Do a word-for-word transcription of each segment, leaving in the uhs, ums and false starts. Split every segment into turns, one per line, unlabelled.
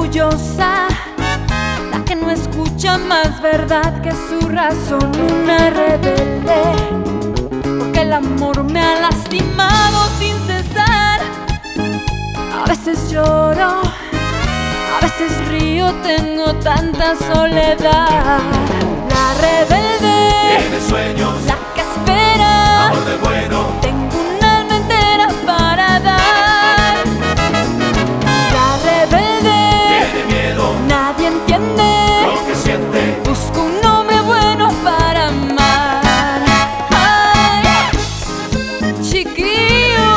orgullosa, la que no escucha más verdad que su razón, una rebelde, porque el amor me ha lastimado sin cesar. A veces lloro, a veces río, tengo tanta soledad. La rebelde,
tiene sueños,
la que espera
amor de bueno.
Tengo un alma entera para dar. La rebelde,
Tiene miedo,
nadie entiende
lo que siente.
Busco un hombre bueno para amar. Ay, chiquillo.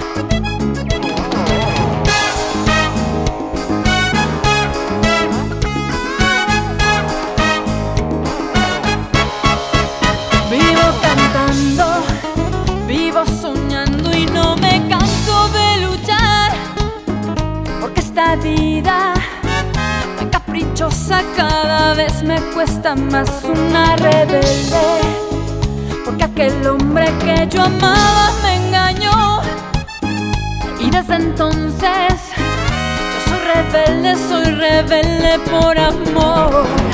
Vivo cantando, vivo soñando y no me canso de luchar, porque esta vida tan caprichosa cada vez me cuesta más. Una rebelde, porque aquel hombre que yo amaba me engañó, y desde entonces yo soy rebelde, soy rebelde por amor.